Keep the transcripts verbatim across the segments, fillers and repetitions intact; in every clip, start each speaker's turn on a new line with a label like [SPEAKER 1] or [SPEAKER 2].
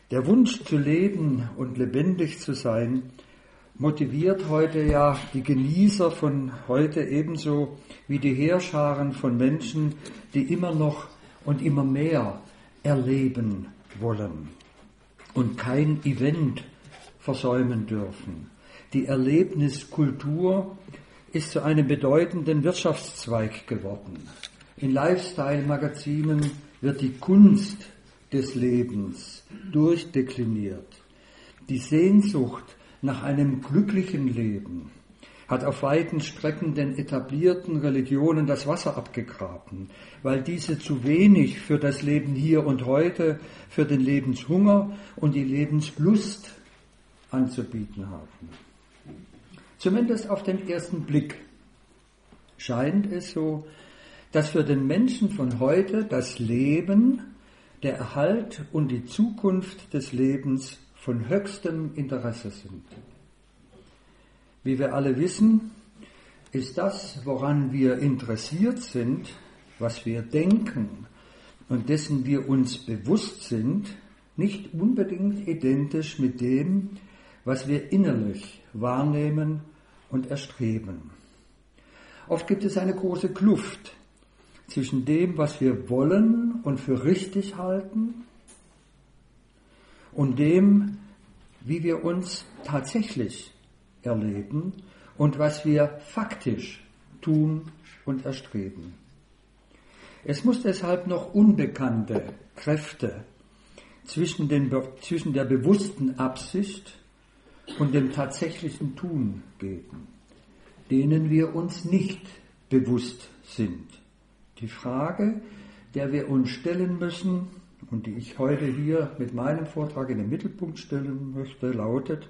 [SPEAKER 1] Der Wunsch zu leben und lebendig zu sein motiviert heute ja die Genießer von heute ebenso wie die Heerscharen von Menschen, die immer noch und immer mehr erleben wollen und kein Event versäumen dürfen. Die Erlebniskultur ist zu einem bedeutenden Wirtschaftszweig geworden. In Lifestyle-Magazinen wird die Kunst des Lebens durchdekliniert. Die Sehnsucht nach einem glücklichen Leben hat auf weiten Strecken den etablierten Religionen das Wasser abgegraben, weil diese zu wenig für das Leben hier und heute, für den Lebenshunger und die Lebenslust anzubieten haben. Zumindest auf den ersten Blick scheint es so, dass für den Menschen von heute das Leben, der Erhalt und die Zukunft des Lebens von höchstem Interesse sind. Wie wir alle wissen, ist das, woran wir interessiert sind, was wir denken und dessen wir uns bewusst sind, nicht unbedingt identisch mit dem, was wir innerlich wahrnehmen und erstreben. Oft gibt es eine große Kluft zwischen dem, was wir wollen und für richtig halten, und dem, wie wir uns tatsächlich erleben und was wir faktisch tun und erstreben. Es muss deshalb noch unbekannte Kräfte zwischen, den, zwischen der bewussten Absicht und dem tatsächlichen Tun geben, denen wir uns nicht bewusst sind. Die Frage, der wir uns stellen müssen und die ich heute hier mit meinem Vortrag in den Mittelpunkt stellen möchte, lautet: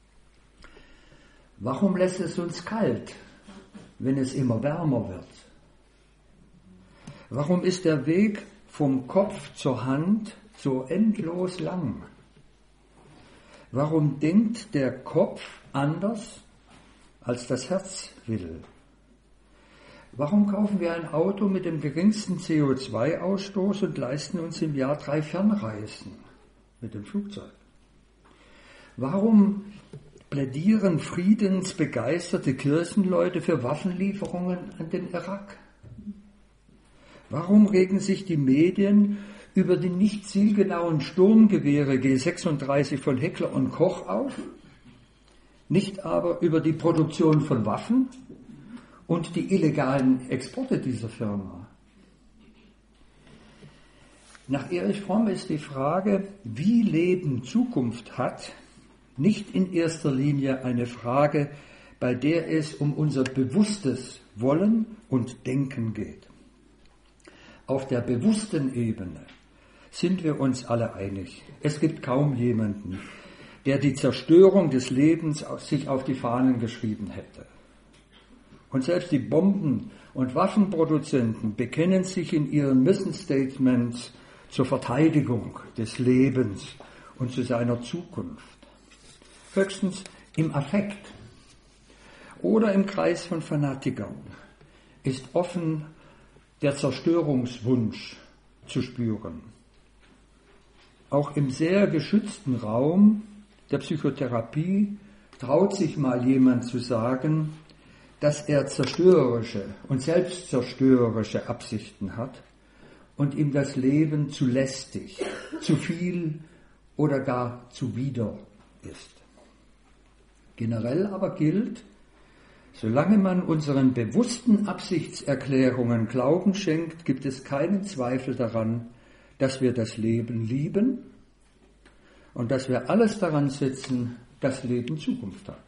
[SPEAKER 1] Warum lässt es uns kalt, wenn es immer wärmer wird? Warum ist der Weg vom Kopf zur Hand so endlos lang? Warum denkt der Kopf anders, als das Herz will? Warum kaufen wir ein Auto mit dem geringsten C O zwei Ausstoß und leisten uns im Jahr drei Fernreisen mit dem Flugzeug? Warum plädieren friedensbegeisterte Kirchenleute für Waffenlieferungen an den Irak? Warum regen sich die Medien über die nicht zielgenauen Sturmgewehre G sechsunddreißig von Heckler und Koch auf, nicht aber über die Produktion von Waffen und die illegalen Exporte dieser Firma? Nach Erich Fromm ist die Frage, wie Leben Zukunft hat, nicht in erster Linie eine Frage, bei der es um unser bewusstes Wollen und Denken geht. Auf der bewussten Ebene sind wir uns alle einig. Es gibt kaum jemanden, der die Zerstörung des Lebens sich auf die Fahnen geschrieben hätte. Und selbst die Bomben- und Waffenproduzenten bekennen sich in ihren Mission Statements zur Verteidigung des Lebens und zu seiner Zukunft. Höchstens im Affekt oder im Kreis von Fanatikern ist offen der Zerstörungswunsch zu spüren. Auch im sehr geschützten Raum der Psychotherapie traut sich mal jemand zu sagen, dass er zerstörerische und selbstzerstörerische Absichten hat und ihm das Leben zu lästig, zu viel oder gar zuwider ist. Generell aber gilt, solange man unseren bewussten Absichtserklärungen Glauben schenkt, gibt es keinen Zweifel daran, dass wir das Leben lieben und dass wir alles daran setzen, dass Leben Zukunft hat.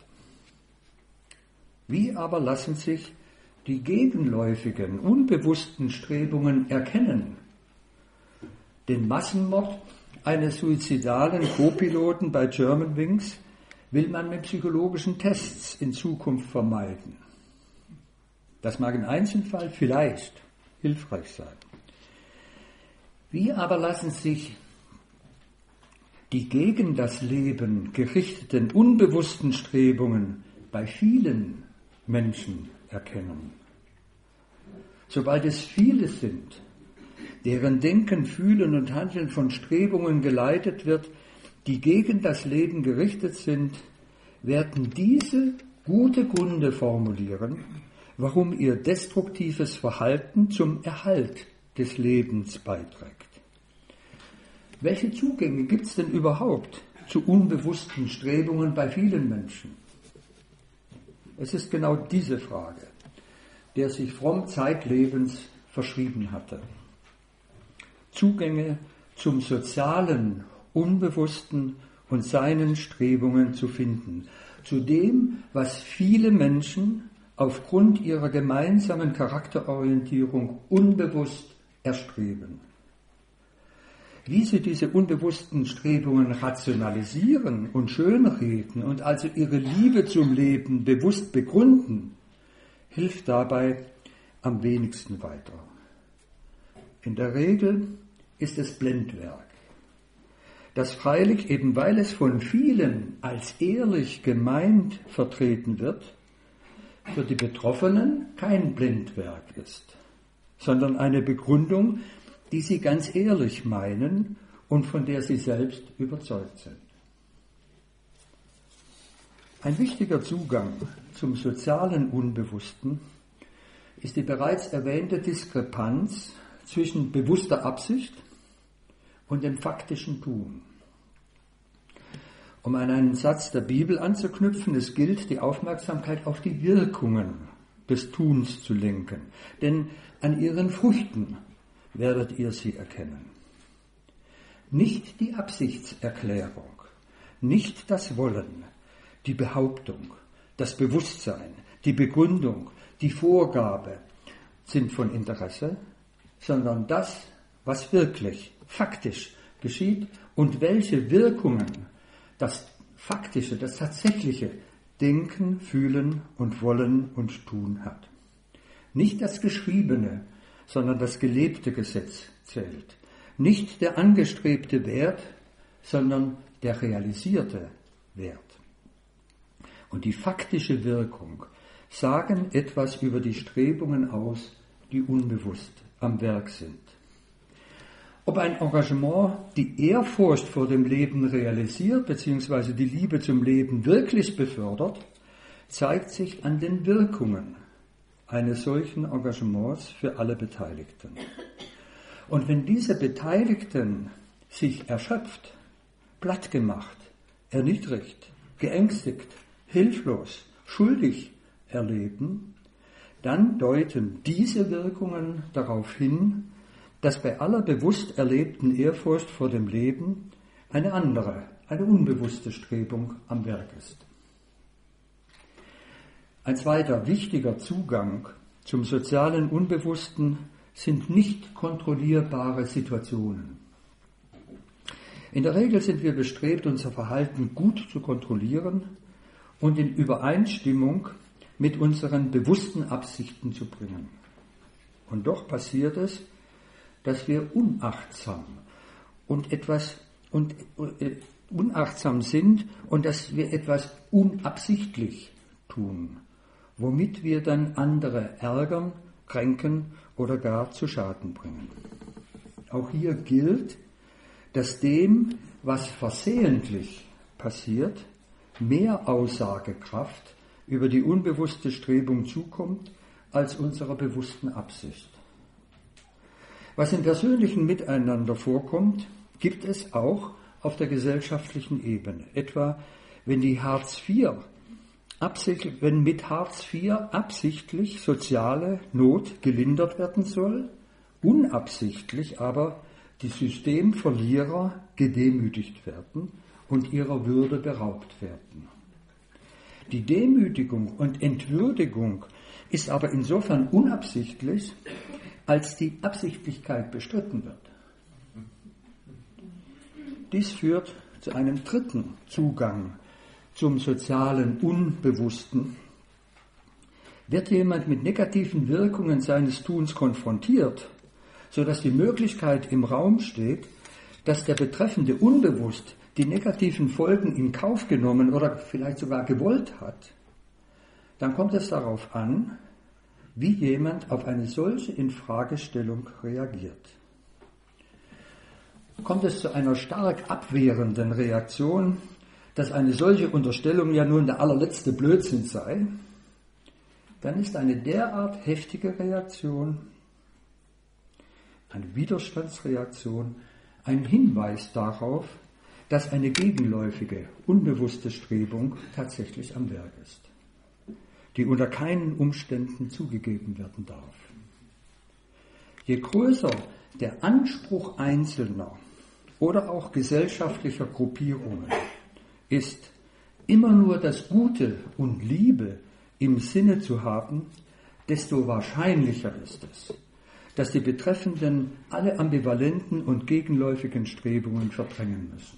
[SPEAKER 1] Wie aber lassen sich die gegenläufigen, unbewussten Strebungen erkennen? Den Massenmord eines suizidalen Co-Piloten bei Germanwings will man mit psychologischen Tests in Zukunft vermeiden. Das mag im Einzelfall vielleicht hilfreich sein. Wie aber lassen sich die gegen das Leben gerichteten, unbewussten Strebungen bei vielen Menschen erkennen? Sobald es viele sind, deren Denken, Fühlen und Handeln von Strebungen geleitet wird, die gegen das Leben gerichtet sind, werden diese gute Gründe formulieren, warum ihr destruktives Verhalten zum Erhalt des Lebens beiträgt. Welche Zugänge gibt es denn überhaupt zu unbewussten Strebungen bei vielen Menschen? Es ist genau diese Frage, der sich Fromm zeitlebens verschrieben hatte. Zugänge zum sozialen, unbewussten und seinen Strebungen zu finden, zu dem, was viele Menschen aufgrund ihrer gemeinsamen Charakterorientierung unbewusst erstreben. Wie sie diese unbewussten Strebungen rationalisieren und schönreden und also ihre Liebe zum Leben bewusst begründen, hilft dabei am wenigsten weiter. In der Regel ist es Blendwerk, das freilich eben weil es von vielen als ehrlich gemeint vertreten wird, für die Betroffenen kein Blendwerk ist, sondern eine Begründung, die sie ganz ehrlich meinen und von der sie selbst überzeugt sind. Ein wichtiger Zugang zum sozialen Unbewussten ist die bereits erwähnte Diskrepanz zwischen bewusster Absicht und dem faktischen Tun. Um an einen Satz der Bibel anzuknüpfen, es gilt, die Aufmerksamkeit auf die Wirkungen des Tuns zu lenken, denn an ihren Früchten werdet ihr sie erkennen. Nicht die Absichtserklärung, nicht das Wollen, die Behauptung, das Bewusstsein, die Begründung, die Vorgabe sind von Interesse, sondern das, was wirklich, faktisch geschieht und welche Wirkungen das faktische, das tatsächliche Denken, Fühlen und Wollen und Tun hat. Nicht das Geschriebene, sondern das gelebte Gesetz zählt. Nicht der angestrebte Wert, sondern der realisierte Wert. Und die faktische Wirkung sagen etwas über die Strebungen aus, die unbewusst am Werk sind. Ob ein Engagement die Ehrfurcht vor dem Leben realisiert bzw. die Liebe zum Leben wirklich befördert, zeigt sich an den Wirkungen eines solchen Engagements für alle Beteiligten. Und wenn diese Beteiligten sich erschöpft, plattgemacht, erniedrigt, geängstigt, hilflos, schuldig erleben, dann deuten diese Wirkungen darauf hin, dass bei aller bewusst erlebten Ehrfurcht vor dem Leben eine andere, eine unbewusste Strebung am Werk ist. Ein zweiter wichtiger Zugang zum sozialen Unbewussten sind nicht kontrollierbare Situationen. In der Regel sind wir bestrebt, unser Verhalten gut zu kontrollieren und in Übereinstimmung mit unseren bewussten Absichten zu bringen. Und doch passiert es, dass wir unachtsam und etwas und äh, unachtsam sind und dass wir etwas unabsichtlich tun, womit wir dann andere ärgern, kränken oder gar zu Schaden bringen. Auch hier gilt, dass dem, was versehentlich passiert, mehr Aussagekraft über die unbewusste Strebung zukommt als unserer bewussten Absicht. Was im persönlichen Miteinander vorkommt, gibt es auch auf der gesellschaftlichen Ebene. Etwa wenn die Hartz vier absichtlich, wenn mit Hartz vier absichtlich soziale Not gelindert werden soll, unabsichtlich aber die Systemverlierer gedemütigt werden und ihrer Würde beraubt werden. Die Demütigung und Entwürdigung ist aber insofern unabsichtlich, als die Absichtlichkeit bestritten wird. Dies führt zu einem dritten Zugang zum sozialen Unbewussten. Wird jemand mit negativen Wirkungen seines Tuns konfrontiert, sodass die Möglichkeit im Raum steht, dass der Betreffende unbewusst die negativen Folgen in Kauf genommen oder vielleicht sogar gewollt hat, dann kommt es darauf an, wie jemand auf eine solche Infragestellung reagiert. kommt es zu einer stark abwehrenden Reaktion, dass eine solche Unterstellung ja nun der allerletzte Blödsinn sei, dann ist eine derart heftige Reaktion, eine Widerstandsreaktion, ein Hinweis darauf, dass eine gegenläufige, unbewusste Strebung tatsächlich am Werk ist, die unter keinen Umständen zugegeben werden darf. Je größer der Anspruch Einzelner oder auch gesellschaftlicher Gruppierungen ist, immer nur das Gute und Liebe im Sinne zu haben, desto wahrscheinlicher ist es, dass die Betreffenden alle ambivalenten und gegenläufigen Strebungen verdrängen müssen.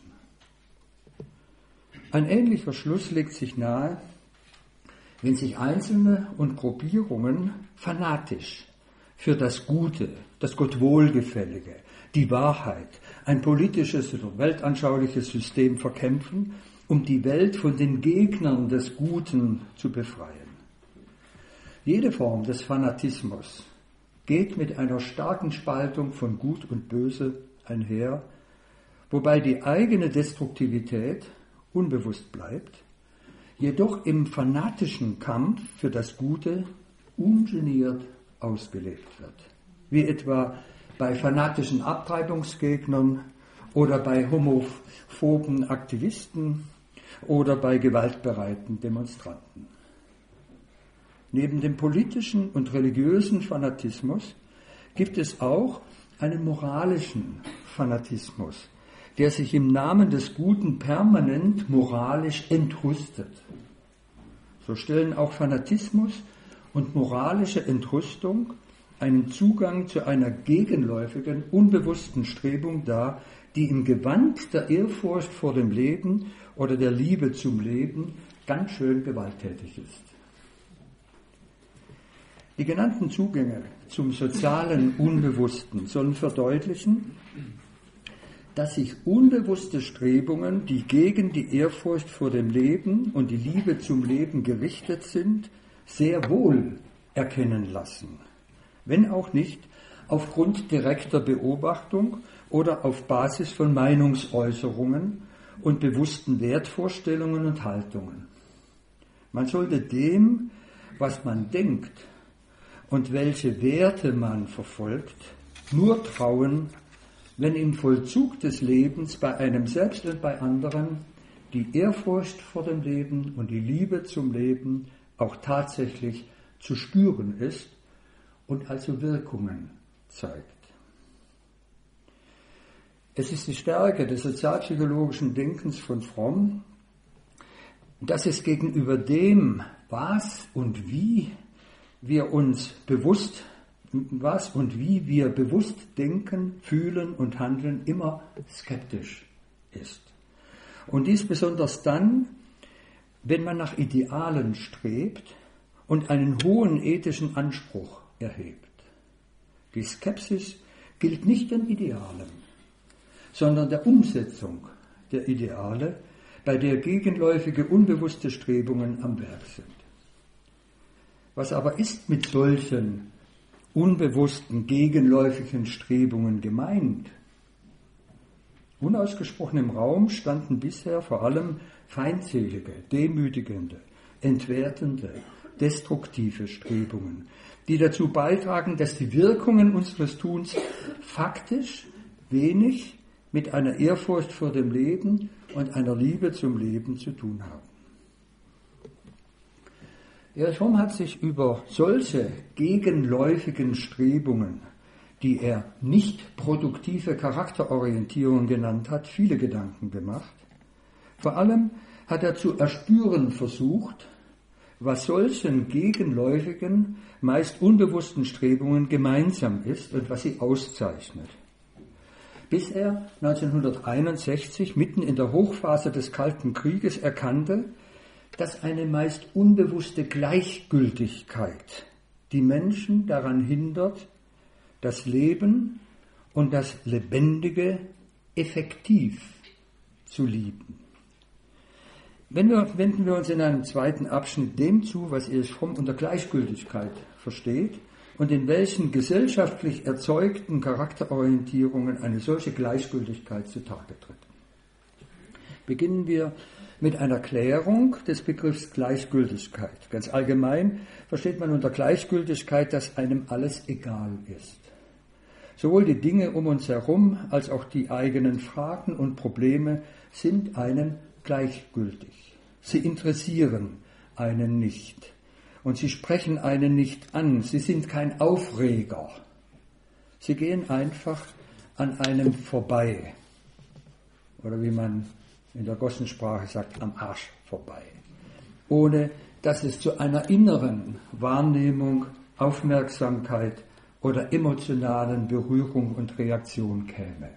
[SPEAKER 1] Ein ähnlicher Schluss legt sich nahe, wenn sich Einzelne und Gruppierungen fanatisch für das Gute, das Gott Wohlgefällige, die Wahrheit, ein politisches oder weltanschauliches System verkämpfen, um die Welt von den Gegnern des Guten zu befreien. Jede Form des Fanatismus geht mit einer starken Spaltung von Gut und Böse einher, wobei die eigene Destruktivität unbewusst bleibt, jedoch im fanatischen Kampf für das Gute ungeniert ausgelebt wird, wie etwa bei fanatischen Abtreibungsgegnern oder bei homophoben Aktivisten oder bei gewaltbereiten Demonstranten. Neben dem politischen und religiösen Fanatismus gibt es auch einen moralischen Fanatismus, der sich im Namen des Guten permanent moralisch entrüstet. So stellen auch Fanatismus und moralische Entrüstung einen Zugang zu einer gegenläufigen, unbewussten Strebung dar, die im Gewand der Ehrfurcht vor dem Leben oder der Liebe zum Leben ganz schön gewalttätig ist. Die genannten Zugänge zum sozialen Unbewussten sollen verdeutlichen, dass sich unbewusste Strebungen, die gegen die Ehrfurcht vor dem Leben und die Liebe zum Leben gerichtet sind, sehr wohl erkennen lassen, wenn auch nicht aufgrund direkter Beobachtung oder auf Basis von Meinungsäußerungen und bewussten Wertvorstellungen und Haltungen. Man sollte dem, was man denkt und welche Werte man verfolgt, nur trauen, wenn im Vollzug des Lebens bei einem selbst und bei anderen die Ehrfurcht vor dem Leben und die Liebe zum Leben auch tatsächlich zu spüren ist und also Wirkungen zeigt. Es ist die Stärke des sozialpsychologischen Denkens von Fromm, dass es gegenüber dem, was und wie wir uns bewusst, was und wie wir bewusst denken, fühlen und handeln, immer skeptisch ist. Und dies besonders dann, wenn man nach Idealen strebt und einen hohen ethischen Anspruch erhebt. Die Skepsis gilt nicht den Idealen, sondern der Umsetzung der Ideale, bei der gegenläufige, unbewusste Strebungen am Werk sind. Was aber ist mit solchen unbewussten, gegenläufigen Strebungen gemeint? Unausgesprochen im Raum standen bisher vor allem feindselige, demütigende, entwertende, destruktive Strebungen, die dazu beitragen, dass die Wirkungen unseres Tuns faktisch wenig mit einer Ehrfurcht vor dem Leben und einer Liebe zum Leben zu tun haben. Erich Fromm hat sich über solche gegenläufigen Strebungen, die er nicht produktive Charakterorientierung genannt hat, viele Gedanken gemacht. Vor allem hat er zu erspüren versucht, was solchen gegenläufigen, meist unbewussten Strebungen gemeinsam ist und was sie auszeichnet. Bis er neunzehnhunderteinundsechzig, mitten in der Hochphase des Kalten Krieges, erkannte, dass eine meist unbewusste Gleichgültigkeit die Menschen daran hindert, das Leben und das Lebendige effektiv zu lieben. Wenn wir, wenden wir uns in einem zweiten Abschnitt dem zu, was Erich Fromm unter Gleichgültigkeit versteht, und in welchen gesellschaftlich erzeugten Charakterorientierungen eine solche Gleichgültigkeit zutage tritt. Beginnen wir mit einer Klärung des Begriffs Gleichgültigkeit. Ganz allgemein versteht man unter Gleichgültigkeit, dass einem alles egal ist. Sowohl die Dinge um uns herum als auch die eigenen Fragen und Probleme sind einem gleichgültig. Sie interessieren einen nicht und sie sprechen einen nicht an. Sie sind kein Aufreger. Sie gehen einfach an einem vorbei. Oder wie man in der Gossensprache sagt, am Arsch vorbei. Ohne dass es zu einer inneren Wahrnehmung, Aufmerksamkeit oder emotionalen Berührung und Reaktion käme.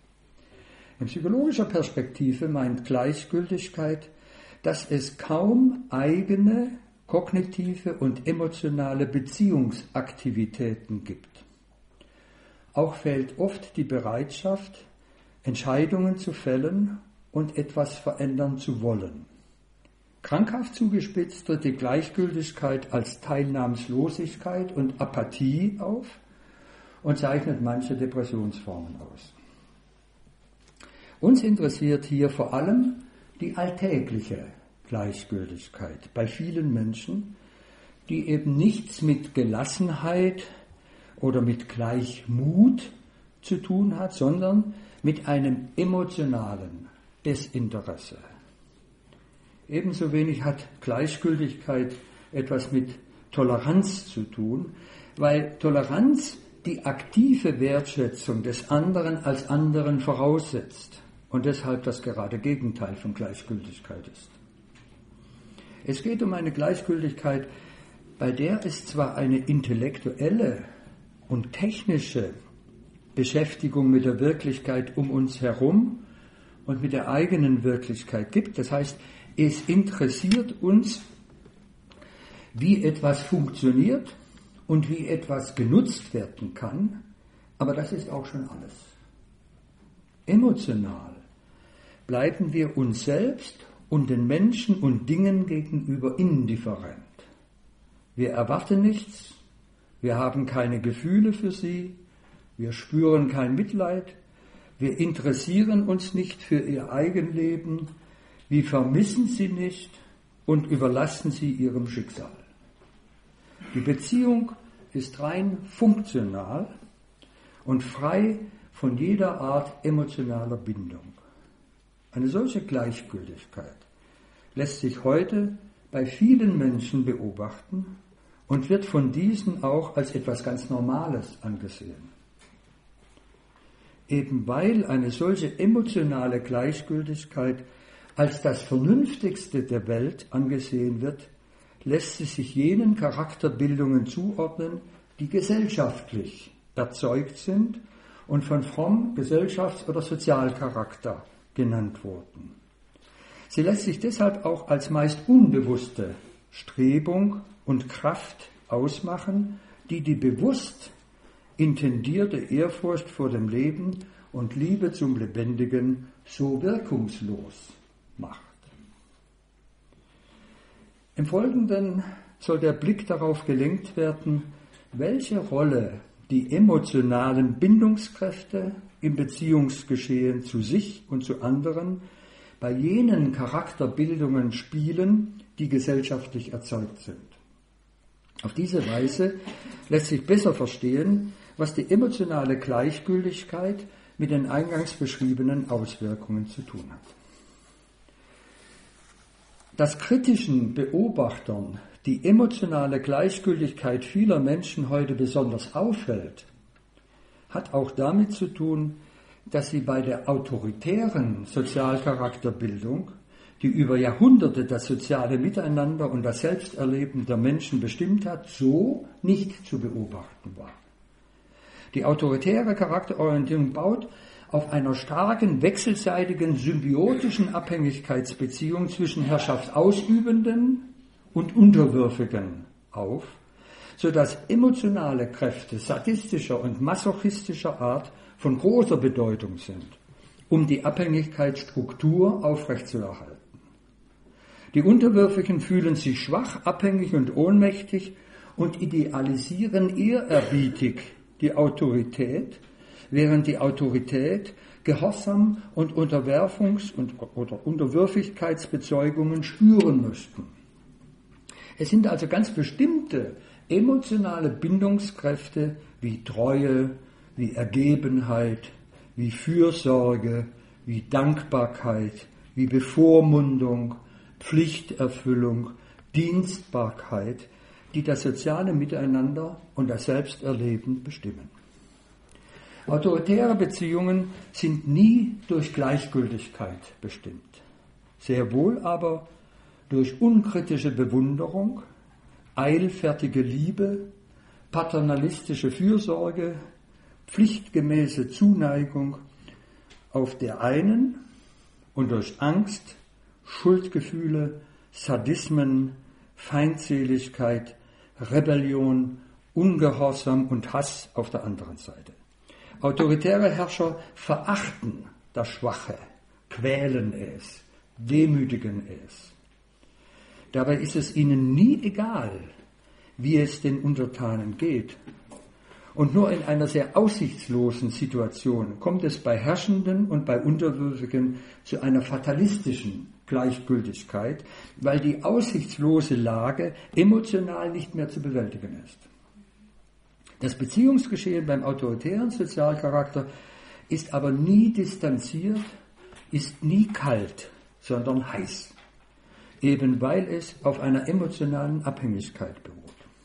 [SPEAKER 1] In psychologischer Perspektive meint Gleichgültigkeit, dass es kaum eigene kognitive und emotionale Beziehungsaktivitäten gibt. Auch fehlt oft die Bereitschaft, Entscheidungen zu fällen und etwas verändern zu wollen. Krankhaft zugespitzt tritt die Gleichgültigkeit als Teilnahmslosigkeit und Apathie auf und zeichnet manche Depressionsformen aus. Uns interessiert hier vor allem die alltägliche Gleichgültigkeit bei vielen Menschen, die eben nichts mit Gelassenheit oder mit Gleichmut zu tun hat, sondern mit einem emotionalen Desinteresse. Ebenso wenig hat Gleichgültigkeit etwas mit Toleranz zu tun, weil Toleranz die aktive Wertschätzung des anderen als anderen voraussetzt und deshalb das gerade Gegenteil von Gleichgültigkeit ist. Es geht um eine Gleichgültigkeit, bei der es zwar eine intellektuelle und technische Beschäftigung mit der Wirklichkeit um uns herum und mit der eigenen Wirklichkeit gibt, das heißt, es interessiert uns, wie etwas funktioniert und wie etwas genutzt werden kann, aber das ist auch schon alles. Emotional bleiben wir uns selbst und den Menschen und Dingen gegenüber indifferent. Wir erwarten nichts, wir haben keine Gefühle für sie, wir spüren kein Mitleid, wir interessieren uns nicht für ihr Eigenleben, wir vermissen sie nicht und überlassen sie ihrem Schicksal. Die Beziehung ist rein funktional und frei von jeder Art emotionaler Bindung. Eine solche Gleichgültigkeit lässt sich heute bei vielen Menschen beobachten und wird von diesen auch als etwas ganz Normales angesehen. Eben weil eine solche emotionale Gleichgültigkeit als das Vernünftigste der Welt angesehen wird, lässt sie sich jenen Charakterbildungen zuordnen, die gesellschaftlich erzeugt sind und von fromm Gesellschafts- oder Sozialcharakter genannt wurden. Sie lässt sich deshalb auch als meist unbewusste Strebung und Kraft ausmachen, die die bewusst intendierte Ehrfurcht vor dem Leben und Liebe zum Lebendigen so wirkungslos macht. Im Folgenden soll der Blick darauf gelenkt werden, welche Rolle die emotionalen Bindungskräfte im Beziehungsgeschehen zu sich und zu anderen bei jenen Charakterbildungen spielen, die gesellschaftlich erzeugt sind. Auf diese Weise lässt sich besser verstehen, was die emotionale Gleichgültigkeit mit den eingangs beschriebenen Auswirkungen zu tun hat. Dass kritischen Beobachtern die emotionale Gleichgültigkeit vieler Menschen heute besonders auffällt, hat auch damit zu tun, dass sie bei der autoritären Sozialcharakterbildung, die über Jahrhunderte das soziale Miteinander und das Selbsterleben der Menschen bestimmt hat, so nicht zu beobachten war. Die autoritäre Charakterorientierung baut auf einer starken, wechselseitigen, symbiotischen Abhängigkeitsbeziehung zwischen Herrschaftsausübenden und Unterwürfigen auf, sodass emotionale Kräfte sadistischer und masochistischer Art von großer Bedeutung sind, um die Abhängigkeitsstruktur aufrechtzuerhalten. Die Unterwürfigen fühlen sich schwach, abhängig und ohnmächtig und idealisieren ehrerbietig die Autorität, während die Autorität Gehorsam und Unterwerfungs- und, oder Unterwürfigkeitsbezeugungen spüren müssten. Es sind also ganz bestimmte emotionale Bindungskräfte wie Treue, wie Ergebenheit, wie Fürsorge, wie Dankbarkeit, wie Bevormundung, Pflichterfüllung, Dienstbarkeit, die das soziale Miteinander und das Selbsterleben bestimmen. Autoritäre Beziehungen sind nie durch Gleichgültigkeit bestimmt, sehr wohl aber durch unkritische Bewunderung, eilfertige Liebe, paternalistische Fürsorge, pflichtgemäße Zuneigung auf der einen und durch Angst, Schuldgefühle, Sadismen, Feindseligkeit, Rebellion, Ungehorsam und Hass auf der anderen Seite. Autoritäre Herrscher verachten das Schwache, quälen es, demütigen es. Dabei ist es ihnen nie egal, wie es den Untertanen geht. Und nur in einer sehr aussichtslosen Situation kommt es bei Herrschenden und bei Unterwürfigen zu einer fatalistischen Gleichgültigkeit, weil die aussichtslose Lage emotional nicht mehr zu bewältigen ist. Das Beziehungsgeschehen beim autoritären Sozialcharakter ist aber nie distanziert, ist nie kalt, sondern heiß, eben weil es auf einer emotionalen Abhängigkeit beruht.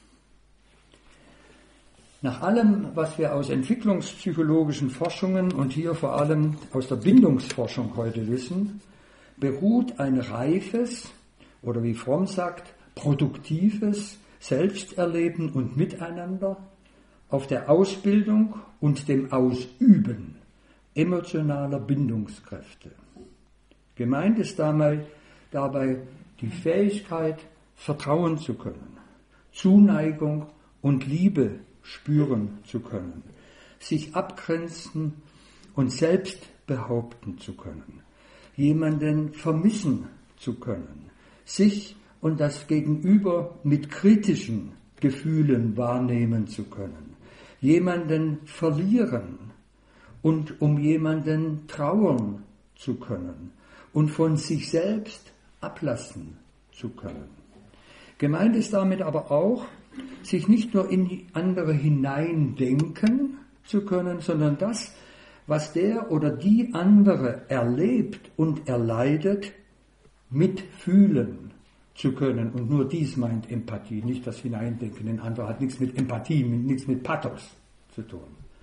[SPEAKER 1] Nach allem, was wir aus entwicklungspsychologischen Forschungen und hier vor allem aus der Bindungsforschung heute wissen, beruht ein reifes oder wie Fromm sagt, produktives Selbsterleben und Miteinander auf der Ausbildung und dem Ausüben emotionaler Bindungskräfte. Gemeint ist dabei, dabei die Fähigkeit, vertrauen zu können, Zuneigung und Liebe spüren zu können, sich abgrenzen und selbst behaupten zu können, jemanden vermissen zu können, sich und das Gegenüber mit kritischen Gefühlen wahrnehmen zu können, jemanden verlieren und um jemanden trauern zu können und von sich selbst ablassen zu können. Gemeint ist damit aber auch, sich nicht nur in die andere hineindenken zu können, sondern das, was der oder die andere erlebt und erleidet, mitfühlen zu können. Und nur dies meint Empathie, nicht das Hineindenken in andere, hat nichts mit Empathie, nichts mit Pathos zu tun.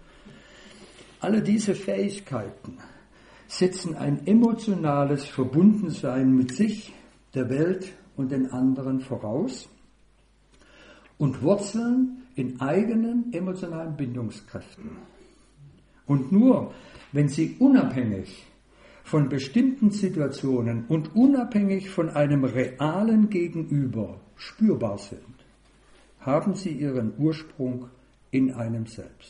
[SPEAKER 1] Alle diese Fähigkeiten setzen ein emotionales Verbundensein mit sich, der Welt und den anderen voraus und wurzeln in eigenen emotionalen Bindungskräften. Und nur, wenn sie unabhängig von bestimmten Situationen und unabhängig von einem realen Gegenüber spürbar sind, haben sie ihren Ursprung in einem selbst.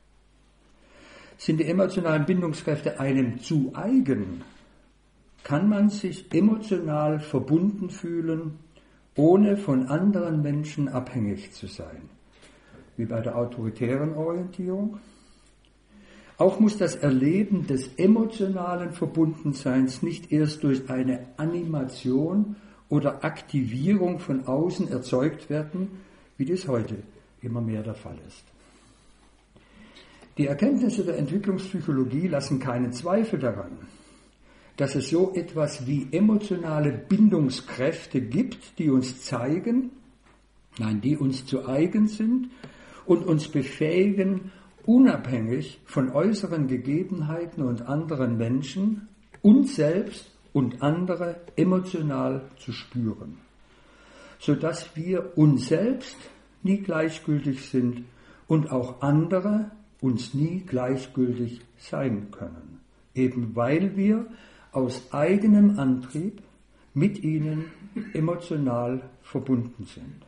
[SPEAKER 1] Sind die emotionalen Bindungskräfte einem zu eigen, kann man sich emotional verbunden fühlen, ohne von anderen Menschen abhängig zu sein, wie bei der autoritären Orientierung. Auch muss das Erleben des emotionalen Verbundenseins nicht erst durch eine Animation oder Aktivierung von außen erzeugt werden, wie dies heute immer mehr der Fall ist. Die Erkenntnisse der Entwicklungspsychologie lassen keinen Zweifel daran, dass es so etwas wie emotionale Bindungskräfte gibt, die uns zeigen, nein, die uns zu eigen sind und uns befähigen, unabhängig von äußeren Gegebenheiten und anderen Menschen, uns selbst und andere emotional zu spüren, sodass wir uns selbst nie gleichgültig sind und auch andere uns nie gleichgültig sein können, eben weil wir aus eigenem Antrieb mit ihnen emotional verbunden sind.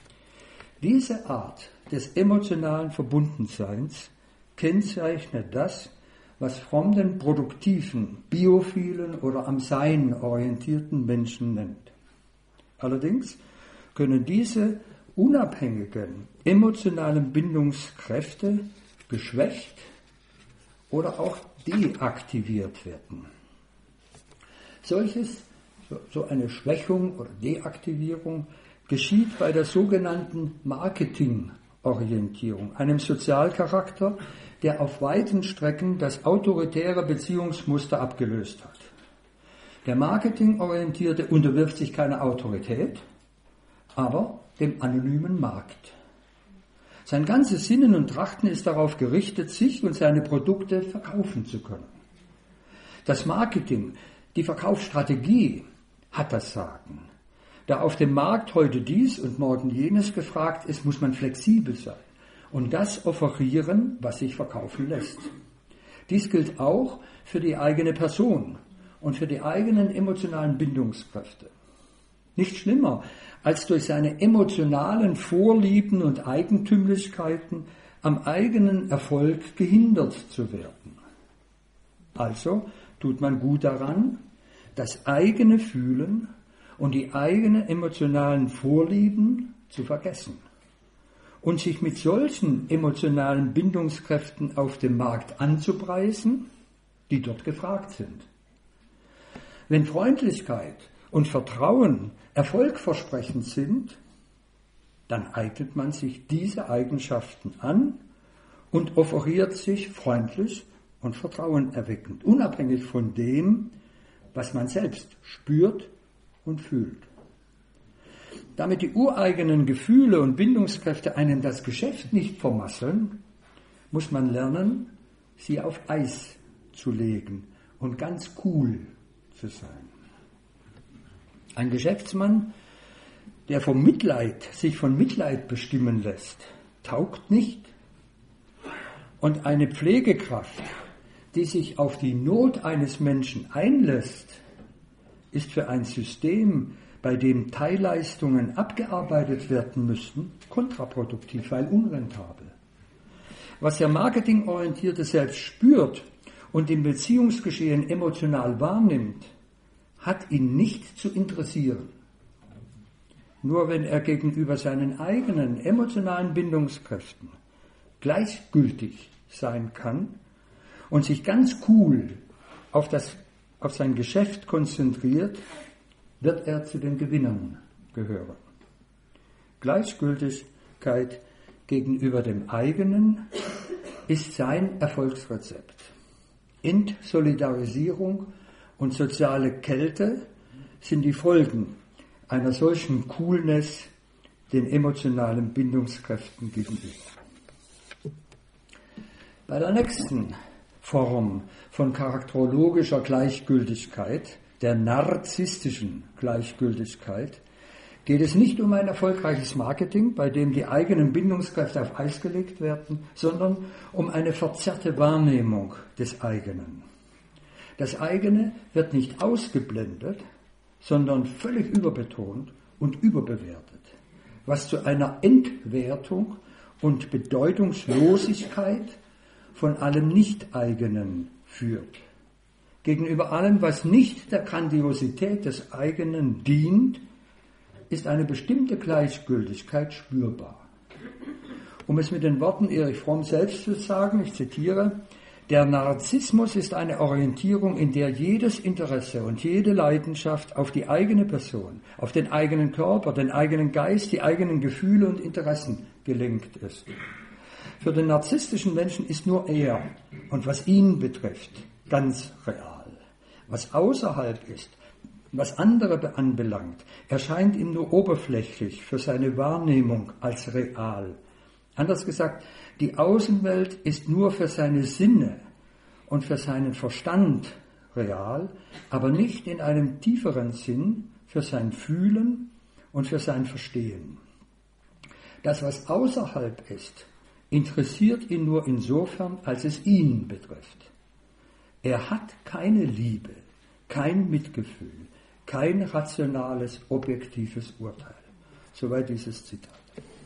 [SPEAKER 1] Diese Art des emotionalen Verbundenseins kennzeichnet das, was Fromm den produktiven, biophilen oder am Sein orientierten Menschen nennt. Allerdings können diese unabhängigen emotionalen Bindungskräfte geschwächt oder auch deaktiviert werden. Solches, so eine Schwächung oder Deaktivierung geschieht bei der sogenannten Marketingorientierung, einem Sozialcharakter, der auf weiten Strecken das autoritäre Beziehungsmuster abgelöst hat. Der Marketingorientierte unterwirft sich keiner Autorität, aber dem anonymen Markt. Sein ganzes Sinnen und Trachten ist darauf gerichtet, sich und seine Produkte verkaufen zu können. Das Marketing, die Verkaufsstrategie hat das Sagen. Da auf dem Markt heute dies und morgen jenes gefragt ist, muss man flexibel sein und das offerieren, was sich verkaufen lässt. Dies gilt auch für die eigene Person und für die eigenen emotionalen Bindungskräfte. Nicht schlimmer, als durch seine emotionalen Vorlieben und Eigentümlichkeiten am eigenen Erfolg gehindert zu werden. Also tut man gut daran, das eigene Fühlen und die eigenen emotionalen Vorlieben zu vergessen und sich mit solchen emotionalen Bindungskräften auf dem Markt anzupreisen, die dort gefragt sind. Wenn Freundlichkeit und Vertrauen erfolgversprechend sind, dann eignet man sich diese Eigenschaften an und offeriert sich freundlich und vertrauenerweckend, unabhängig von dem, was man selbst spürt und fühlt. Damit die ureigenen Gefühle und Bindungskräfte einem das Geschäft nicht vermasseln, muss man lernen, sie auf Eis zu legen und ganz cool zu sein. Ein Geschäftsmann, der vom Mitleid, sich von Mitleid bestimmen lässt, taugt nicht. Und eine Pflegekraft, die sich auf die Not eines Menschen einlässt, ist für ein System, bei dem Teilleistungen abgearbeitet werden müssten, kontraproduktiv, weil unrentabel. Was der Marketingorientierte selbst spürt und im Beziehungsgeschehen emotional wahrnimmt, hat ihn nicht zu interessieren. Nur wenn er gegenüber seinen eigenen emotionalen Bindungskräften gleichgültig sein kann und sich ganz cool auf, das, auf sein Geschäft konzentriert, wird er zu den Gewinnern gehören. Gleichgültigkeit gegenüber dem eigenen ist sein Erfolgsrezept. Entsolidarisierung und soziale Kälte sind die Folgen einer solchen Coolness den emotionalen Bindungskräften gegenüber. Bei der nächsten Form von charakterologischer Gleichgültigkeit, der narzisstischen Gleichgültigkeit, geht es nicht um ein erfolgreiches Marketing, bei dem die eigenen Bindungskräfte auf Eis gelegt werden, sondern um eine verzerrte Wahrnehmung des eigenen. Das eigene wird nicht ausgeblendet, sondern völlig überbetont und überbewertet, was zu einer Entwertung und Bedeutungslosigkeit von allem Nicht-Eigenen führt. Gegenüber allem, was nicht der Grandiosität des eigenen dient, ist eine bestimmte Gleichgültigkeit spürbar. Um es mit den Worten Erich Fromm selbst zu sagen, ich zitiere, der Narzissmus ist eine Orientierung, in der jedes Interesse und jede Leidenschaft auf die eigene Person, auf den eigenen Körper, den eigenen Geist, die eigenen Gefühle und Interessen gelenkt ist. Für den narzisstischen Menschen ist nur er und was ihn betrifft, ganz real. Was außerhalb ist, was andere anbelangt, erscheint ihm nur oberflächlich für seine Wahrnehmung als real. Anders gesagt, die Außenwelt ist nur für seine Sinne und für seinen Verstand real, aber nicht in einem tieferen Sinn für sein Fühlen und für sein Verstehen. Das, was außerhalb ist, interessiert ihn nur insofern, als es ihn betrifft. Er hat keine Liebe, kein Mitgefühl, kein rationales, objektives Urteil. Soweit dieses Zitat.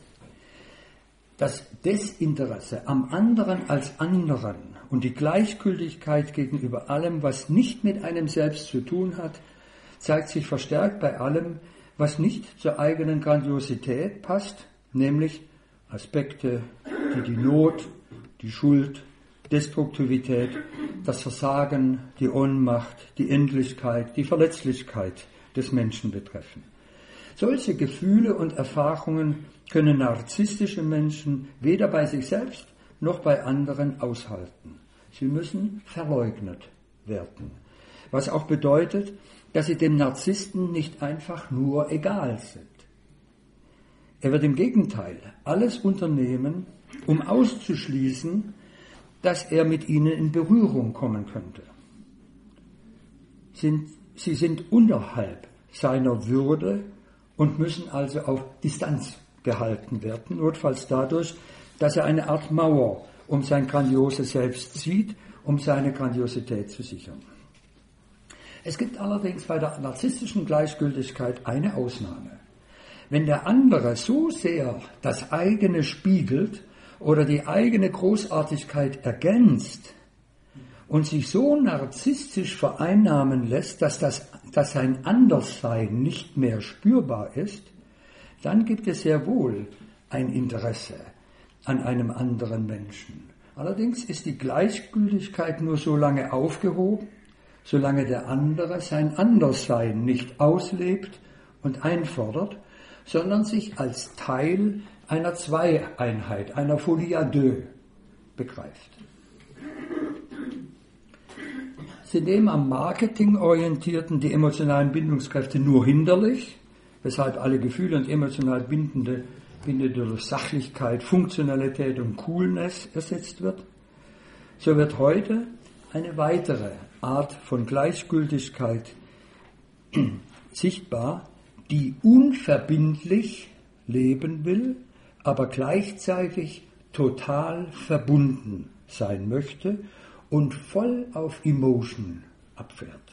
[SPEAKER 1] Das Desinteresse am anderen als anderen und die Gleichgültigkeit gegenüber allem, was nicht mit einem selbst zu tun hat, zeigt sich verstärkt bei allem, was nicht zur eigenen Grandiosität passt, nämlich Aspekte, die die Not, die Schuld, Destruktivität, das Versagen, die Ohnmacht, die Endlichkeit, die Verletzlichkeit des Menschen betreffen. Solche Gefühle und Erfahrungen können narzisstische Menschen weder bei sich selbst noch bei anderen aushalten. Sie müssen verleugnet werden, was auch bedeutet, dass sie dem Narzissten nicht einfach nur egal sind. Er wird im Gegenteil alles unternehmen, um auszuschließen, dass er mit ihnen in Berührung kommen könnte. Sie sind unterhalb seiner Würde und müssen also auf Distanz gehalten werden, notfalls dadurch, dass er eine Art Mauer um sein grandioses Selbst zieht, um seine Grandiosität zu sichern. Es gibt allerdings bei der narzisstischen Gleichgültigkeit eine Ausnahme. Wenn der andere so sehr das eigene spiegelt oder die eigene Großartigkeit ergänzt und sich so narzisstisch vereinnahmen lässt, dass, das, dass sein Anderssein nicht mehr spürbar ist, dann gibt es sehr wohl ein Interesse an einem anderen Menschen. Allerdings ist die Gleichgültigkeit nur so lange aufgehoben, solange der andere sein Anderssein nicht auslebt und einfordert, sondern sich als Teil einer Zweieinheit, einer Folie à deux begreift. Sie nehmen am Marketingorientierten die emotionalen Bindungskräfte nur hinderlich, weshalb alle Gefühle und emotional bindende, bindende durch Sachlichkeit, Funktionalität und Coolness ersetzt wird. So wird heute eine weitere Art von Gleichgültigkeit sichtbar, die unverbindlich leben will, aber gleichzeitig total verbunden sein möchte und voll auf Emotion abfährt.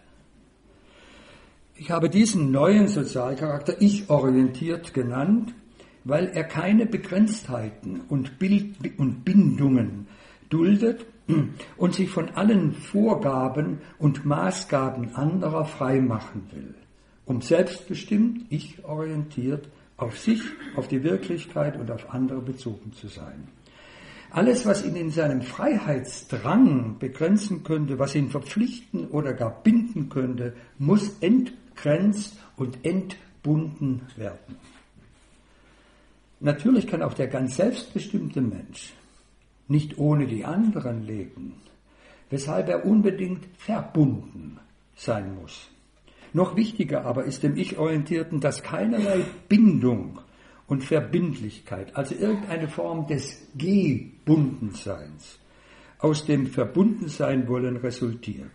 [SPEAKER 1] Ich habe diesen neuen Sozialcharakter ich-orientiert genannt, weil er keine Begrenztheiten und, Bild- und Bindungen duldet und sich von allen Vorgaben und Maßgaben anderer freimachen will, um selbstbestimmt, ich-orientiert, auf sich, auf die Wirklichkeit und auf andere bezogen zu sein. Alles, was ihn in seinem Freiheitsdrang begrenzen könnte, was ihn verpflichten oder gar binden könnte, muss entgrenzt und entbunden werden. Natürlich kann auch der ganz selbstbestimmte Mensch nicht ohne die anderen leben, weshalb er unbedingt verbunden sein muss. Noch wichtiger aber ist dem Ich-Orientierten, dass keinerlei Bindung und Verbindlichkeit, also irgendeine Form des Gebundenseins, aus dem Verbundensein wollen resultiert.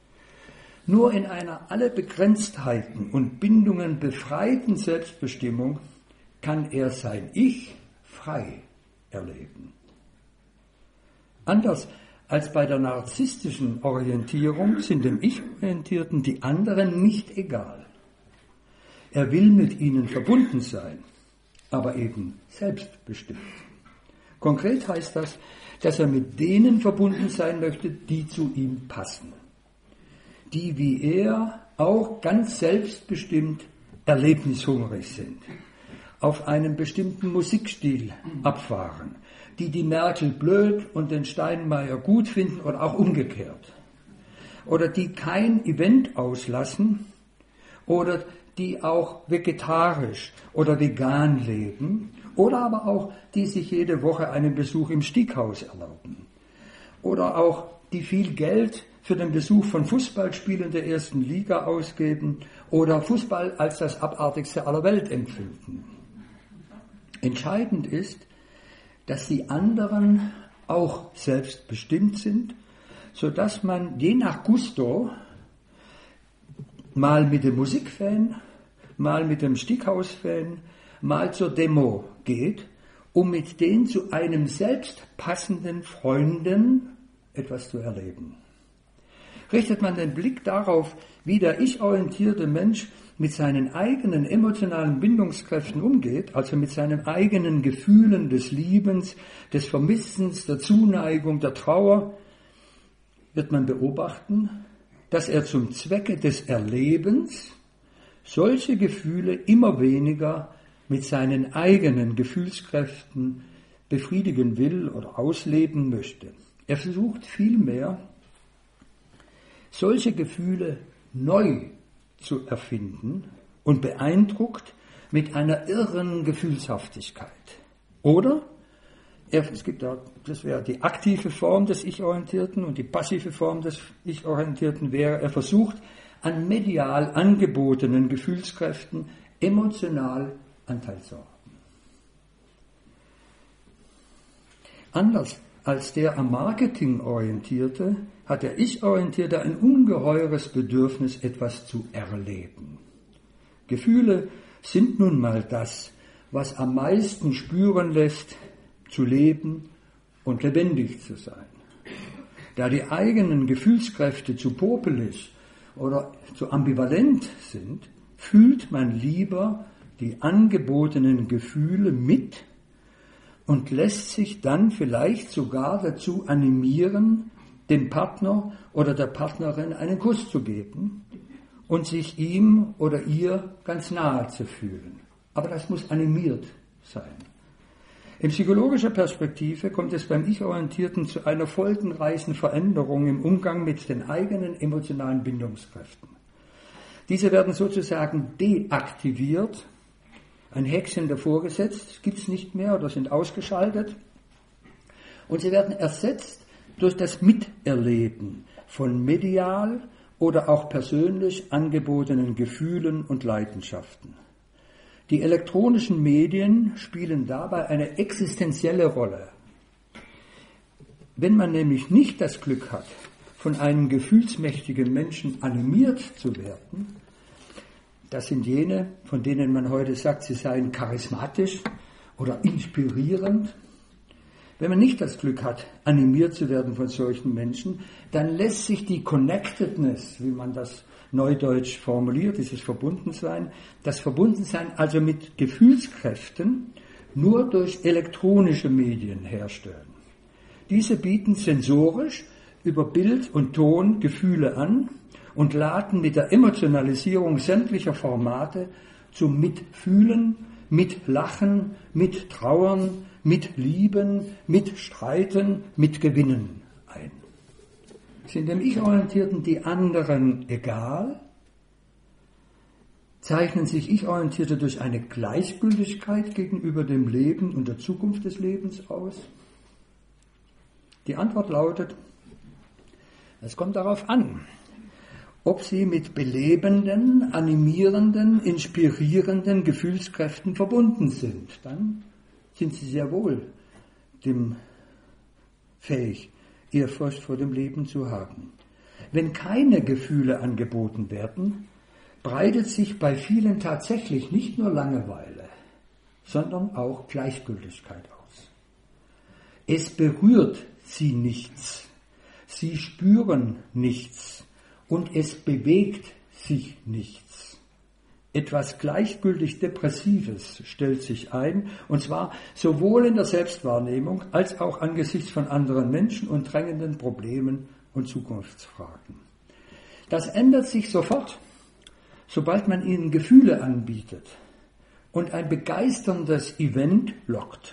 [SPEAKER 1] Nur in einer alle Begrenztheiten und Bindungen befreiten Selbstbestimmung kann er sein Ich frei erleben. Anders als bei der narzisstischen Orientierung sind dem Ich-Orientierten die anderen nicht egal. Er will mit ihnen verbunden sein, aber eben selbstbestimmt. Konkret heißt das, dass er mit denen verbunden sein möchte, die zu ihm passen, die wie er auch ganz selbstbestimmt erlebnishungrig sind, auf einen bestimmten Musikstil abfahren, die die Merkel blöd und den Steinmeier gut finden oder auch umgekehrt, oder die kein Event auslassen oder die auch vegetarisch oder vegan leben oder aber auch die sich jede Woche einen Besuch im Stieghaus erlauben oder auch die viel Geld für den Besuch von Fußballspielen der ersten Liga ausgeben oder Fußball als das Abartigste aller Welt empfinden. Entscheidend ist, dass die anderen auch selbstbestimmt sind, sodass man je nach Gusto mal mit dem Musikfan, mal mit dem Stickhausfan, mal zur Demo geht, um mit den zu einem selbst passenden Freunden etwas zu erleben. Richtet man den Blick darauf, wie der ich-orientierte Mensch mit seinen eigenen emotionalen Bindungskräften umgeht, also mit seinen eigenen Gefühlen des Liebens, des Vermissens, der Zuneigung, der Trauer, wird man beobachten, dass er zum Zwecke des Erlebens solche Gefühle immer weniger mit seinen eigenen Gefühlskräften befriedigen will oder ausleben möchte. Er versucht vielmehr, solche Gefühle neu zu erfinden und beeindruckt mit einer irren Gefühlshaftigkeit. Oder er, es gibt ja, das wäre die aktive Form des Ich-Orientierten und die passive Form des Ich-Orientierten wäre, er versucht, an medial angebotenen Gefühlskräften emotional Anteil zu haben. Anders als der am Marketing orientierte, hat der Ich-Orientierte ein ungeheures Bedürfnis, etwas zu erleben. Gefühle sind nun mal das, was am meisten spüren lässt, zu leben und lebendig zu sein. Da die eigenen Gefühlskräfte zu popelig oder zu ambivalent sind, fühlt man lieber die angebotenen Gefühle mit und lässt sich dann vielleicht sogar dazu animieren, dem Partner oder der Partnerin einen Kuss zu geben und sich ihm oder ihr ganz nahe zu fühlen. Aber das muss animiert sein. In psychologischer Perspektive kommt es beim Ich-Orientierten zu einer folgenreichen Veränderung im Umgang mit den eigenen emotionalen Bindungskräften. Diese werden sozusagen deaktiviert, ein Häkchen davor gesetzt, gibt es nicht mehr oder sind ausgeschaltet, und sie werden ersetzt durch das Miterleben von medial oder auch persönlich angebotenen Gefühlen und Leidenschaften. Die elektronischen Medien spielen dabei eine existenzielle Rolle. Wenn man nämlich nicht das Glück hat, von einem gefühlsmächtigen Menschen animiert zu werden, das sind jene, von denen man heute sagt, sie seien charismatisch oder inspirierend. Wenn man nicht das Glück hat, animiert zu werden von solchen Menschen, dann lässt sich die Connectedness, wie man das neudeutsch formuliert, dieses Verbundensein, das Verbundensein also mit Gefühlskräften nur durch elektronische Medien herstellen. Diese bieten sensorisch über Bild und Ton Gefühle an und laden mit der Emotionalisierung sämtlicher Formate zum Mitfühlen, Mitlachen, Mittrauern, Mitlieben, Mitstreiten, Mitgewinnen ein. Sind dem Ich-Orientierten die anderen egal? Zeichnen sich Ich-Orientierte durch eine Gleichgültigkeit gegenüber dem Leben und der Zukunft des Lebens aus? Die Antwort lautet, es kommt darauf an, ob sie mit belebenden, animierenden, inspirierenden Gefühlskräften verbunden sind. Dann sind sie sehr wohl dem fähig, Ehrfurcht vor dem Leben zu haben. Wenn keine Gefühle angeboten werden, breitet sich bei vielen tatsächlich nicht nur Langeweile, sondern auch Gleichgültigkeit aus. Es berührt sie nichts, sie spüren nichts und es bewegt sich nichts. Etwas gleichgültig Depressives stellt sich ein, und zwar sowohl in der Selbstwahrnehmung als auch angesichts von anderen Menschen und drängenden Problemen und Zukunftsfragen. Das ändert sich sofort, sobald man ihnen Gefühle anbietet und ein begeisterndes Event lockt.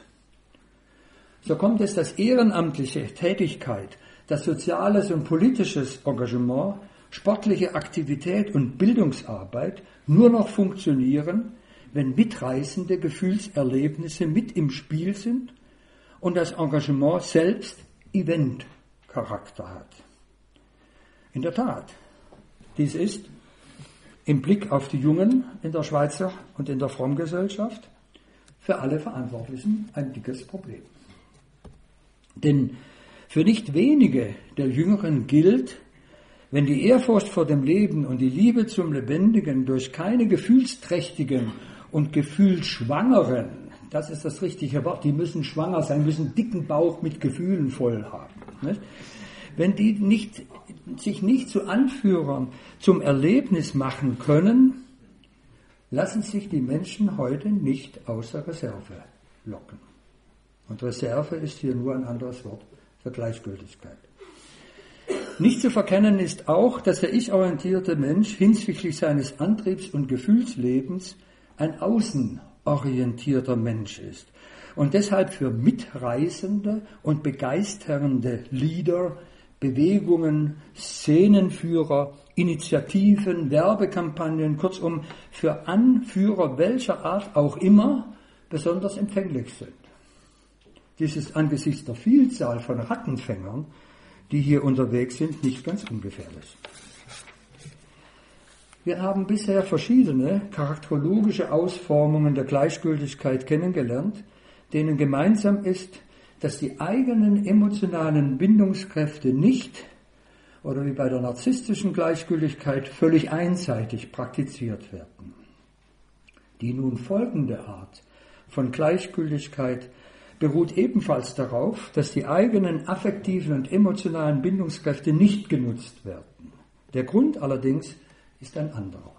[SPEAKER 1] So kommt es, dass ehrenamtliche Tätigkeit, das soziales und politisches Engagement, sportliche Aktivität und Bildungsarbeit nur noch funktionieren, wenn mitreißende Gefühlserlebnisse mit im Spiel sind und das Engagement selbst Eventcharakter hat. In der Tat, dies ist im Blick auf die Jungen in der Schweizer und in der Frommgesellschaft für alle Verantwortlichen ein dickes Problem. Denn für nicht wenige der Jüngeren gilt, wenn die Ehrfurcht vor dem Leben und die Liebe zum Lebendigen durch keine gefühlsträchtigen und gefühlsschwangeren, das ist das richtige Wort, die müssen schwanger sein, müssen dicken Bauch mit Gefühlen voll haben. Nicht? Wenn die nicht, sich nicht zu Anführern zum Erlebnis machen können, lassen sich die Menschen heute nicht außer Reserve locken. Und Reserve ist hier nur ein anderes Wort für Gleichgültigkeit. Nicht zu verkennen ist auch, dass der ich-orientierte Mensch hinsichtlich seines Antriebs und Gefühlslebens ein orientierter Mensch ist und deshalb für mitreißende und begeisternde Lieder, Bewegungen, Szenenführer, Initiativen, Werbekampagnen, kurzum für Anführer welcher Art auch immer besonders empfänglich sind. Dies ist angesichts der Vielzahl von Rattenfängern, die hier unterwegs sind, nicht ganz ungefährlich. Wir haben bisher verschiedene charakterologische Ausformungen der Gleichgültigkeit kennengelernt, denen gemeinsam ist, dass die eigenen emotionalen Bindungskräfte nicht, oder wie bei der narzisstischen Gleichgültigkeit, völlig einseitig praktiziert werden. Die nun folgende Art von Gleichgültigkeit beruht ebenfalls darauf, dass die eigenen affektiven und emotionalen Bindungskräfte nicht genutzt werden. Der Grund allerdings ist ein anderer.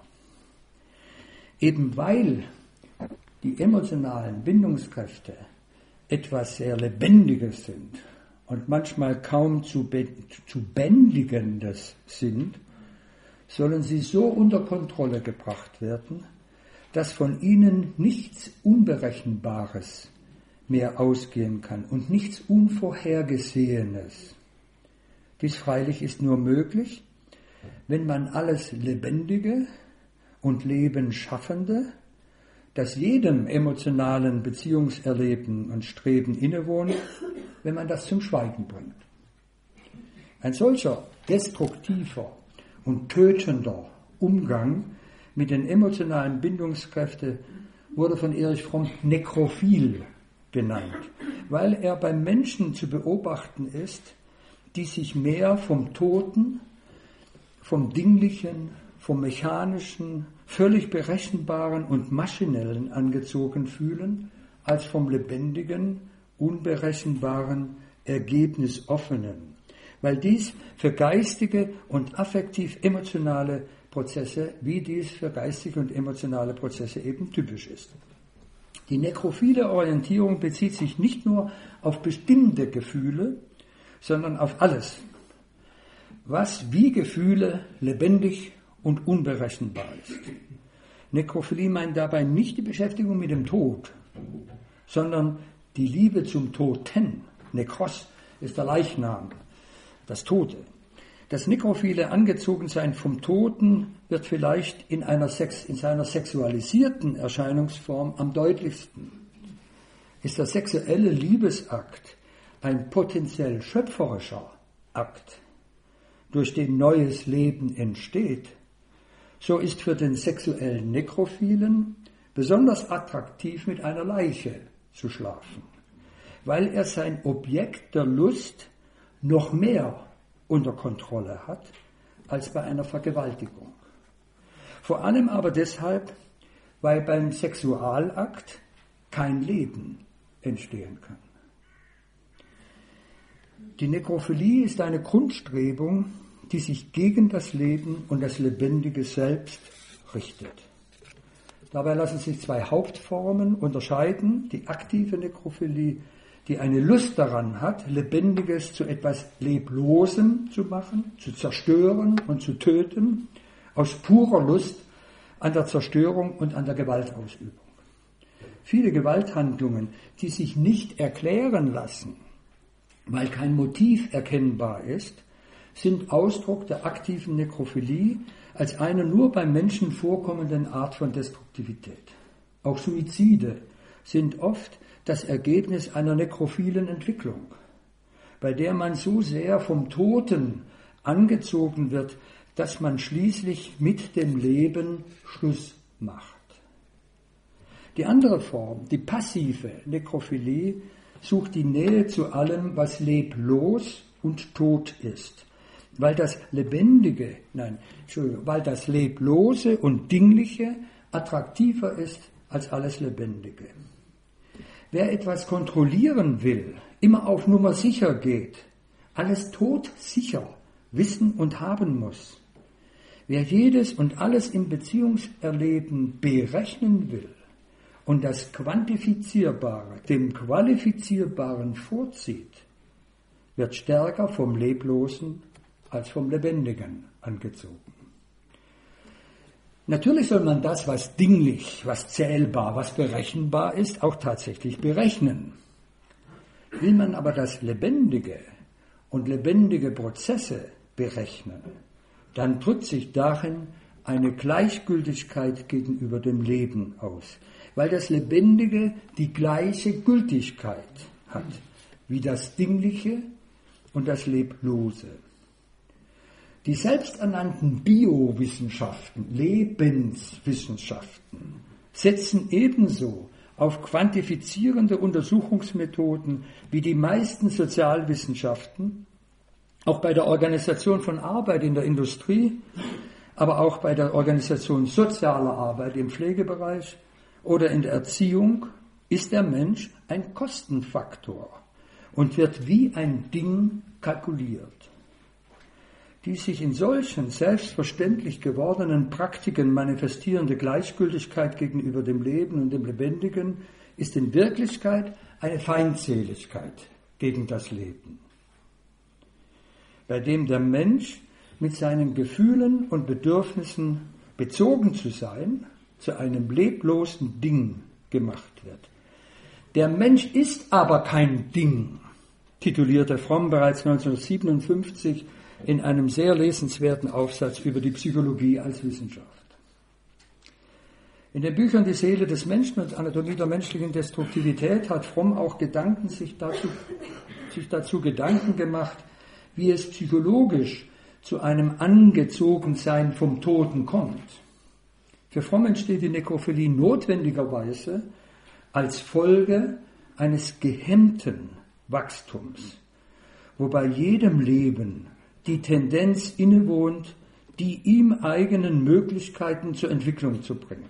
[SPEAKER 1] Eben weil die emotionalen Bindungskräfte etwas sehr Lebendiges sind und manchmal kaum zu, zu Bändigendes sind, sollen sie so unter Kontrolle gebracht werden, dass von ihnen nichts Unberechenbares mehr ausgehen kann und nichts Unvorhergesehenes. Dies freilich ist nur möglich, wenn man alles Lebendige und Lebenschaffende, das jedem emotionalen Beziehungserleben und Streben innewohnt, wenn man das zum Schweigen bringt. Ein solcher destruktiver und tötender Umgang mit den emotionalen Bindungskräften wurde von Erich Fromm nekrophil genannt, weil er beim Menschen zu beobachten ist, die sich mehr vom Toten, vom Dinglichen, vom Mechanischen, völlig Berechenbaren und Maschinellen angezogen fühlen, als vom Lebendigen, Unberechenbaren, Ergebnisoffenen, weil dies für geistige und affektiv-emotionale Prozesse, wie dies für geistige und emotionale Prozesse eben typisch ist. Die nekrophile Orientierung bezieht sich nicht nur auf bestimmte Gefühle, sondern auf alles, was wie Gefühle lebendig und unberechenbar ist. Nekrophilie meint dabei nicht die Beschäftigung mit dem Tod, sondern die Liebe zum Toten. Nekros ist der Leichnam, das Tote. Das nekrophile Angezogensein vom Toten wird vielleicht in, einer Sex, in seiner sexualisierten Erscheinungsform am deutlichsten. Ist der sexuelle Liebesakt ein potenziell schöpferischer Akt, durch den neues Leben entsteht, so ist für den sexuellen Nekrophilen besonders attraktiv, mit einer Leiche zu schlafen, weil er sein Objekt der Lust noch mehr unter Kontrolle hat als bei einer Vergewaltigung. Vor allem aber deshalb, weil beim Sexualakt kein Leben entstehen kann. Die Nekrophilie ist eine Grundstrebung, die sich gegen das Leben und das Lebendige selbst richtet. Dabei lassen sich zwei Hauptformen unterscheiden. Die aktive Nekrophilie, die eine Lust daran hat, Lebendiges zu etwas Leblosem zu machen, zu zerstören und zu töten, aus purer Lust an der Zerstörung und an der Gewaltausübung. Viele Gewalthandlungen, die sich nicht erklären lassen, weil kein Motiv erkennbar ist, sind Ausdruck der aktiven Nekrophilie als einer nur beim Menschen vorkommenden Art von Destruktivität. Auch Suizide sind oft das Ergebnis einer nekrophilen Entwicklung, bei der man so sehr vom Toten angezogen wird, dass man schließlich mit dem Leben Schluss macht. Die andere Form, die passive Nekrophilie, sucht die Nähe zu allem, was leblos und tot ist, weil das Lebendige, nein, Entschuldigung, weil das Leblose und Dingliche attraktiver ist als alles Lebendige. Wer etwas kontrollieren will, immer auf Nummer sicher geht, alles todsicher wissen und haben muss, wer jedes und alles im Beziehungserleben berechnen will und das Quantifizierbare dem Qualifizierbaren vorzieht, wird stärker vom Leblosen als vom Lebendigen angezogen. Natürlich soll man das, was dinglich, was zählbar, was berechenbar ist, auch tatsächlich berechnen. Will man aber das Lebendige und lebendige Prozesse berechnen, dann drückt sich darin eine Gleichgültigkeit gegenüber dem Leben aus, weil das Lebendige die gleiche Gültigkeit hat wie das Dingliche und das Leblose. Die selbsternannten Biowissenschaften, Lebenswissenschaften, setzen ebenso auf quantifizierende Untersuchungsmethoden wie die meisten Sozialwissenschaften, auch bei der Organisation von Arbeit in der Industrie, aber auch bei der Organisation sozialer Arbeit im Pflegebereich oder in der Erziehung ist der Mensch ein Kostenfaktor und wird wie ein Ding kalkuliert. Die sich in solchen selbstverständlich gewordenen Praktiken manifestierende Gleichgültigkeit gegenüber dem Leben und dem Lebendigen ist in Wirklichkeit eine Feindseligkeit gegen das Leben, bei dem der Mensch mit seinen Gefühlen und Bedürfnissen bezogen zu sein, zu einem leblosen Ding gemacht wird. Der Mensch ist aber kein Ding, titulierte Fromm bereits neunzehnhundertsiebenundfünfzig in einem sehr lesenswerten Aufsatz über die Psychologie als Wissenschaft. In den Büchern Die Seele des Menschen und Anatomie der menschlichen Destruktivität hat Fromm auch Gedanken, sich, dazu, sich dazu Gedanken gemacht, wie es psychologisch zu einem Angezogensein vom Toten kommt. Für Fromm entsteht die Nekrophilie notwendigerweise als Folge eines gehemmten Wachstums, wo bei jedem Leben die Tendenz innewohnt, die ihm eigenen Möglichkeiten zur Entwicklung zu bringen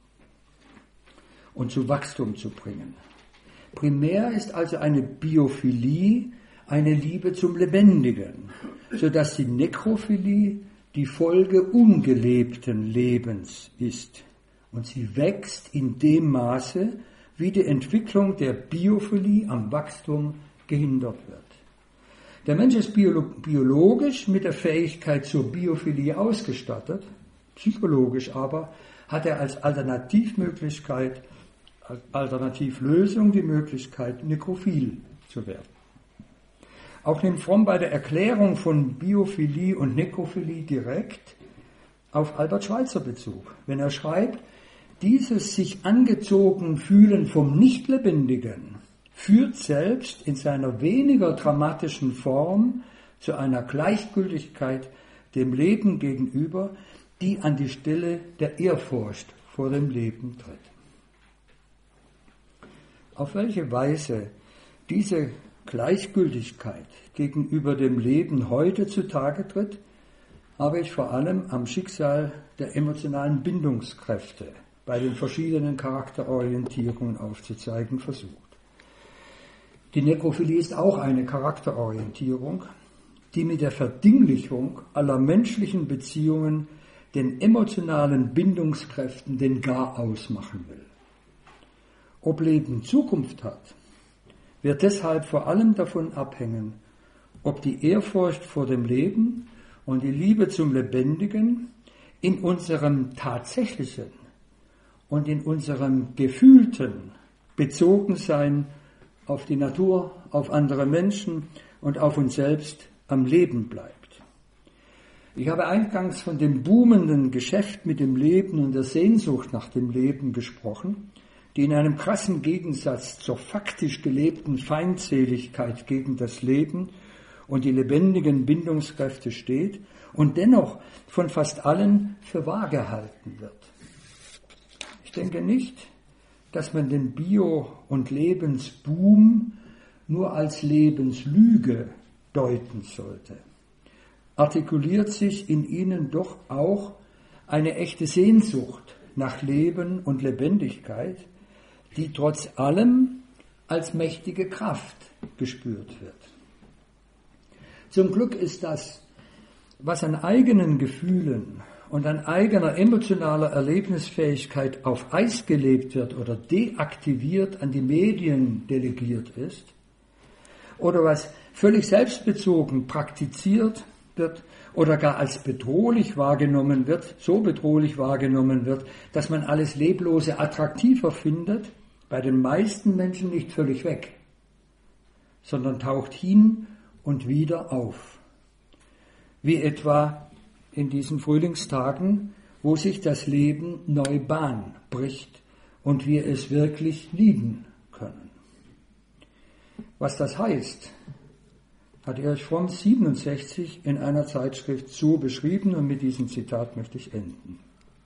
[SPEAKER 1] und zu Wachstum zu bringen. Primär ist also eine Biophilie eine Liebe zum Lebendigen, sodass die Nekrophilie die Folge ungelebten Lebens ist und sie wächst in dem Maße, wie die Entwicklung der Biophilie am Wachstum gehindert wird. Der Mensch ist biologisch mit der Fähigkeit zur Biophilie ausgestattet, psychologisch aber hat er als Alternativmöglichkeit, als Alternativlösung die Möglichkeit, nekrophil zu werden. Auch nimmt Fromm bei der Erklärung von Biophilie und Nekrophilie direkt auf Albert Schweitzer Bezug, wenn er schreibt, dieses sich angezogen fühlen vom Nichtlebendigen führt selbst in seiner weniger dramatischen Form zu einer Gleichgültigkeit dem Leben gegenüber, die an die Stelle der Ehrfurcht vor dem Leben tritt. Auf welche Weise diese Gleichgültigkeit gegenüber dem Leben heute zutage tritt, habe ich vor allem am Schicksal der emotionalen Bindungskräfte bei den verschiedenen Charakterorientierungen aufzuzeigen versucht. Die Nekrophilie ist auch eine Charakterorientierung, die mit der Verdinglichung aller menschlichen Beziehungen den emotionalen Bindungskräften den Garaus machen will. Ob Leben Zukunft hat, wird deshalb vor allem davon abhängen, ob die Ehrfurcht vor dem Leben und die Liebe zum Lebendigen in unserem tatsächlichen und in unserem gefühlten Bezogensein auf die Natur, auf andere Menschen und auf uns selbst am Leben bleibt. Ich habe eingangs von dem boomenden Geschäft mit dem Leben und der Sehnsucht nach dem Leben gesprochen, die in einem krassen Gegensatz zur faktisch gelebten Feindseligkeit gegen das Leben und die lebendigen Bindungskräfte steht und dennoch von fast allen für wahr gehalten wird. Ich denke nicht, dass man den Bio- und Lebensboom nur als Lebenslüge deuten sollte. Artikuliert sich in ihnen doch auch eine echte Sehnsucht nach Leben und Lebendigkeit, die trotz allem als mächtige Kraft gespürt wird. Zum Glück ist das, was an eigenen Gefühlen und an eigener emotionaler Erlebnisfähigkeit auf Eis gelegt wird oder deaktiviert an die Medien delegiert ist, oder was völlig selbstbezogen praktiziert wird oder gar als bedrohlich wahrgenommen wird, so bedrohlich wahrgenommen wird, dass man alles Leblose attraktiver findet, bei den meisten Menschen nicht völlig weg, sondern taucht hin und wieder auf. Wie etwa in diesen Frühlingstagen, wo sich das Leben neu Bahn bricht und wir es wirklich lieben können. Was das heißt, hat Erich Fromm siebenundsechzig in einer Zeitschrift so beschrieben, und mit diesem Zitat möchte ich enden.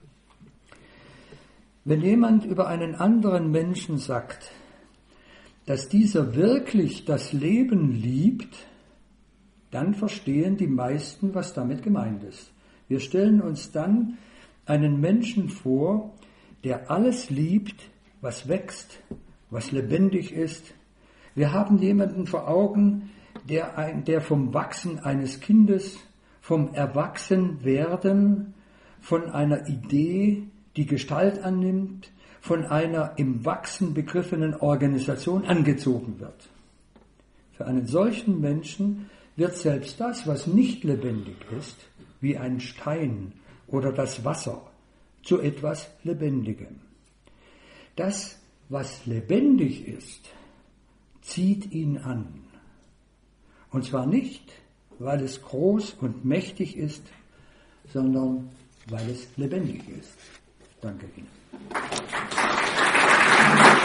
[SPEAKER 1] Wenn jemand über einen anderen Menschen sagt, dass dieser wirklich das Leben liebt, dann verstehen die meisten, was damit gemeint ist. Wir stellen uns dann einen Menschen vor, der alles liebt, was wächst, was lebendig ist. Wir haben jemanden vor Augen, der, ein, der vom Wachsen eines Kindes, vom Erwachsenwerden, von einer Idee, die Gestalt annimmt, von einer im Wachsen begriffenen Organisation angezogen wird. Für einen solchen Menschen wird selbst das, was nicht lebendig ist, wie ein Stein oder das Wasser, zu etwas Lebendigem. Das, was lebendig ist, zieht ihn an. Und zwar nicht, weil es groß und mächtig ist, sondern weil es lebendig ist. Danke Ihnen.